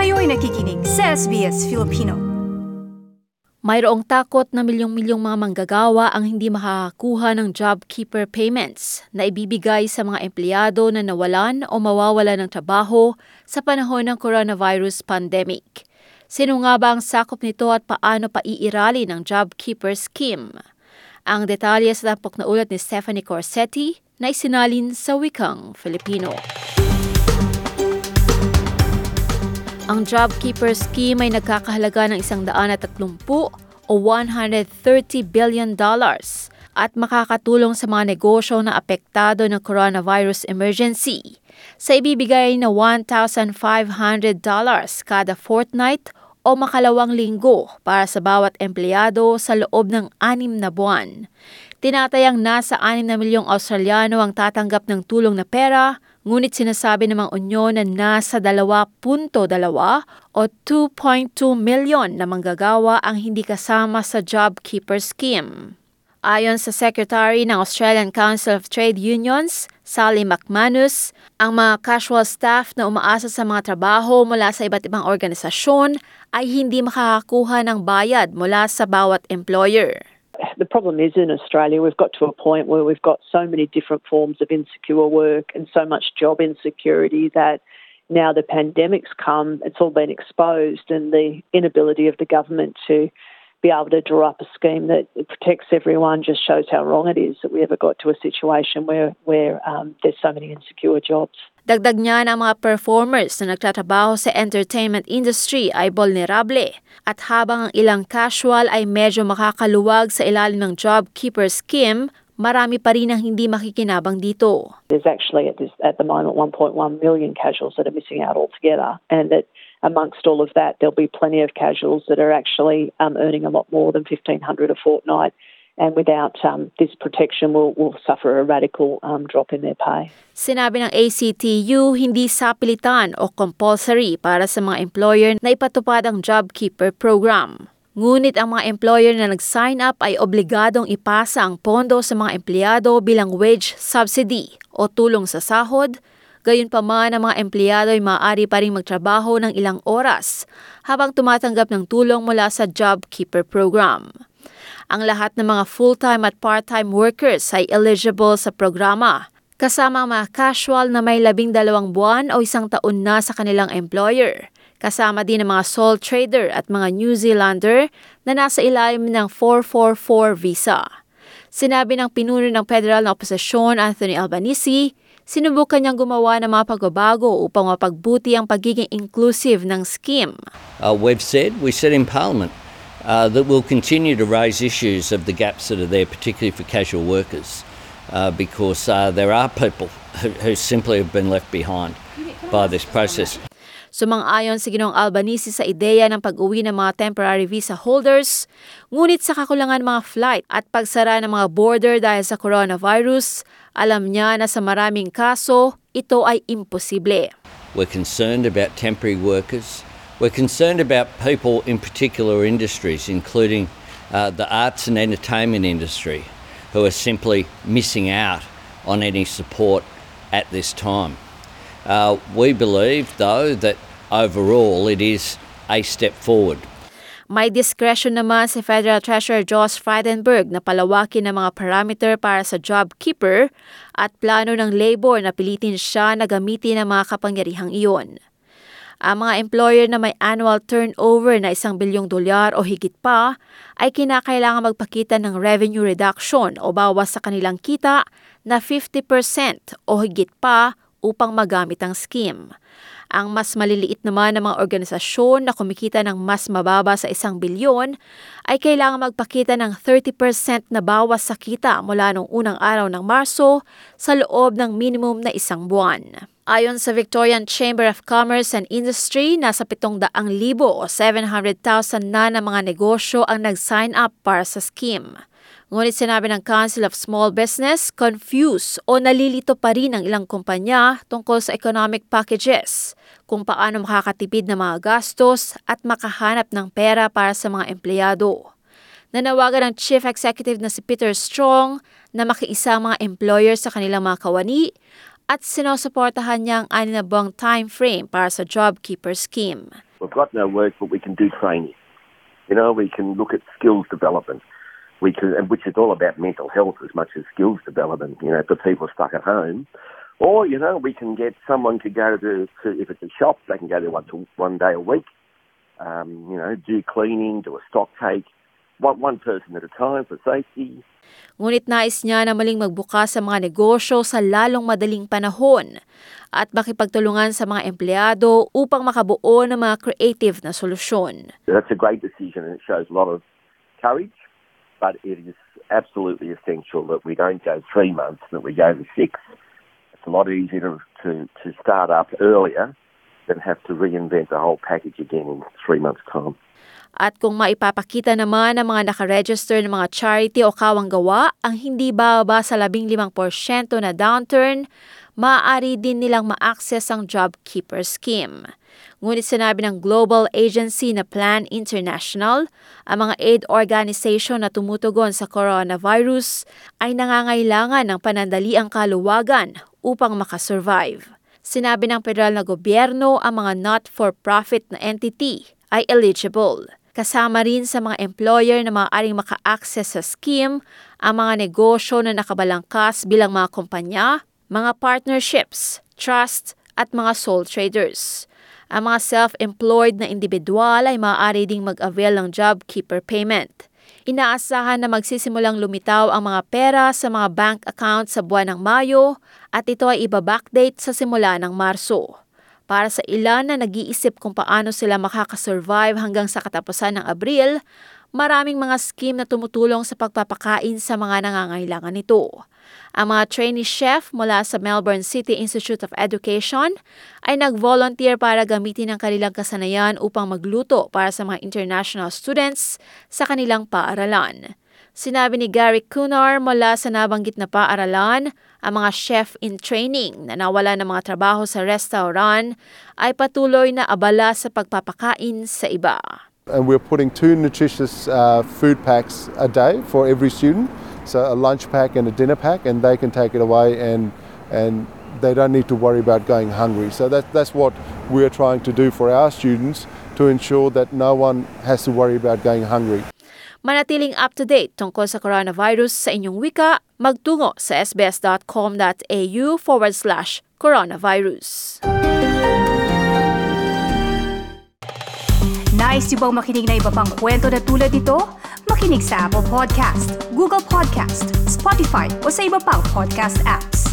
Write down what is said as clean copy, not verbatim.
Kayo'y nakikinig sa SBS Filipino. Mayroong takot na milyong-milyong mga manggagawa ang hindi makakakuha ng JobKeeper payments na ibibigay sa mga empleyado na nawalan o mawawalan ng trabaho sa panahon ng coronavirus pandemic. Sino nga ba ang sakop nito at paano pa iirali ng JobKeeper scheme? Ang detalye sa tampok na ulat ni Stephanie Corsetti na isinalin sa wikang Filipino. Ang JobKeeper scheme ay nagkakahalaga ng 130 o $130 billion at makakatulong sa mga negosyo na apektado ng coronavirus emergency sa ibibigay na $1,500 kada fortnight o makalawang linggo para sa bawat empleyado sa loob ng 6 na buwan. Tinatayang nasa 6 na milyong Australiano ang tatanggap ng tulong na pera, ngunit sinasabi ng mga unyon na nasa 2.2 o 2.2 milyon na manggagawa ang hindi kasama sa JobKeeper scheme. Ayon sa Secretary ng Australian Council of Trade Unions, Sally McManus, ang mga casual staff na umaasa sa mga trabaho mula sa iba't ibang organisasyon ay hindi makakakuha ng bayad mula sa bawat employer. The problem is in Australia we've got to a point where we've got so many different forms of insecure work and so much job insecurity that now the pandemic's come, it's all been exposed, and the inability of the government to be able to draw up a scheme that protects everyone just shows how wrong it is that we ever got to a situation where there's so many insecure jobs. Dagdag niya na ang mga performers na nagtatrabaho sa entertainment industry ay vulnerable at habang ang ilang casual ay medyo makakaluwag sa ilalim ng JobKeeper scheme, marami pa rin ang hindi makikinabang dito. There's actually at the moment 1.1 million casuals that are missing out altogether, and that amongst all of that there'll be plenty of casuals that are actually earning a lot more than $1,500 a fortnight. And without this protection, will suffer a radical drop in their pay. Sinabi ng ACTU, hindi sapilitan o compulsory para sa mga employer na ipatupad ang JobKeeper program. Ngunit ang mga employer na nag-sign up ay obligadong ipasa ang pondo sa mga empleyado bilang wage subsidy o tulong sa sahod. Gayunpaman, ang mga empleyado ay maaari pa rin magtrabaho ng ilang oras habang tumatanggap ng tulong mula sa JobKeeper program. Ang lahat ng mga full-time at part-time workers ay eligible sa programa, kasama ang mga casual na may 12 buwan o 1 taon na sa kanilang employer, kasama din ang mga sole trader at mga New Zealander na nasa ilalim ng 444 visa. Sinabi ng pinuno ng federal na oposisyon, Anthony Albanese, sinubukan niyang gumawa ng mga pagbabago upang mapagbuti ang pagiging inclusive ng scheme. We said in Parliament, that will continue to raise issues of the gaps that are there, particularly for casual workers, because there are people who simply have been left behind by this process. Sumang-ayon si Ginoong Albanese sa ideya ng pag-uwi ng mga temporary visa holders, ngunit sa kakulangan mga flight at pagsara ng mga border dahil sa coronavirus, alam niya na sa maraming kaso, ito ay imposible. We're concerned about temporary workers. We're concerned about people in particular industries, including the arts and entertainment industry, who are simply missing out on any support at this time. We believe, though, that overall it is a step forward. May discretion naman si Federal Treasurer Josh Frydenberg na palawakin ang mga parameter para sa JobKeeper at plano ng labor na pilitin siya na gamitin ang mga kapangyarihang iyon. Ang mga employer na may annual turnover na $1 bilyong o higit pa ay kinakailangan magpakita ng revenue reduction o bawas sa kanilang kita na 50% o higit pa upang magamit ang scheme. Ang mas maliliit naman ng mga organisasyon na kumikita ng mas mababa sa 1 bilyon ay kailangan magpakita ng 30% na bawas sa kita mula noong unang araw ng Marso sa loob ng minimum na 1 buwan. Ayon sa Victorian Chamber of Commerce and Industry, nasa 700,000 o 700,000 na ng mga negosyo ang nag-sign up para sa scheme. Ngunit sinabi ng Council of Small Business, confused o nalilito pa rin ang ilang kumpanya tungkol sa economic packages, kung paano makakatipid ng mga gastos at makahanap ng pera para sa mga empleyado. Nanawagan ng Chief Executive na si Peter Strong na makiisa ang mga employer sa kanilang mga kawani at sinusuportahan niya ang 6 na buwang time frame para sa JobKeeper scheme. got no work, but we can do training. We can look at skills development. Which is all about mental health as much as skills development, for people stuck at home. Or, we can get someone to go to if it's a shop, they can go there one day a week, do cleaning, do a stock take, one person at a time for safety. Ngunit nais niya na maling magbukas sa mga negosyo sa lalong madaling panahon at makipagtulungan sa mga empleyado upang makabuo ng mga creative na solusyon. That's a great decision and it shows a lot of courage. But it is absolutely essential that we don't go 3 months, that we go to 6. It's a lot easier to start up earlier than have to reinvent the whole package again in 3 months' time. At kung maipapakita naman ng mga nakaregister ng mga charity o kawang gawa ang hindi bababa sa 15% na downturn, maaari din nilang ma-access ang JobKeeper scheme. Ngunit sinabi ng global agency na Plan International, ang mga aid organization na tumutugon sa coronavirus ay nangangailangan ng panandaliang kaluwagan upang makasurvive. Sinabi ng federal na gobyerno ang mga not-for-profit na entity ay eligible. Kasama rin sa mga employer na maaaring maka-access sa scheme ang mga negosyo na nakabalangkas bilang mga kumpanya, mga partnerships, trust at mga sole traders. Ang mga self-employed na individual ay maaari ding mag-avail ng JobKeeper payment. Inaasahan na magsisimulang lumitaw ang mga pera sa mga bank account sa buwan ng Mayo at ito ay iba-backdate sa simula ng Marso. Para sa ilan na nag-iisip kung paano sila makakasurvive hanggang sa katapusan ng Abril, maraming mga scheme na tumutulong sa pagpapakain sa mga nangangailangan nito. Ang mga trainee chef mula sa Melbourne City Institute of Education ay nag-volunteer para gamitin ang kanilang kasanayan upang magluto para sa mga international students sa kanilang paaralan. Sinabi ni Gary Cunar mula sa nabanggit na paaralan, ang mga chef in training na nawala ng mga trabaho sa restaurant ay patuloy na abala sa pagpapakain sa iba. And we're putting 2 nutritious food packs a day for every student. So a lunch pack and a dinner pack, and they can take it away and they don't need to worry about going hungry. So that's what we're trying to do for our students to ensure that no one has to worry about going hungry. Manatiling up-to-date tungkol sa coronavirus sa inyong wika, magtungo sa sbs.com.au/coronavirus. Nice yung bang makinig na iba pang kwento na tulad ito? Makinig sa Apple Podcast, Google Podcast, Spotify o sa iba pang podcast apps.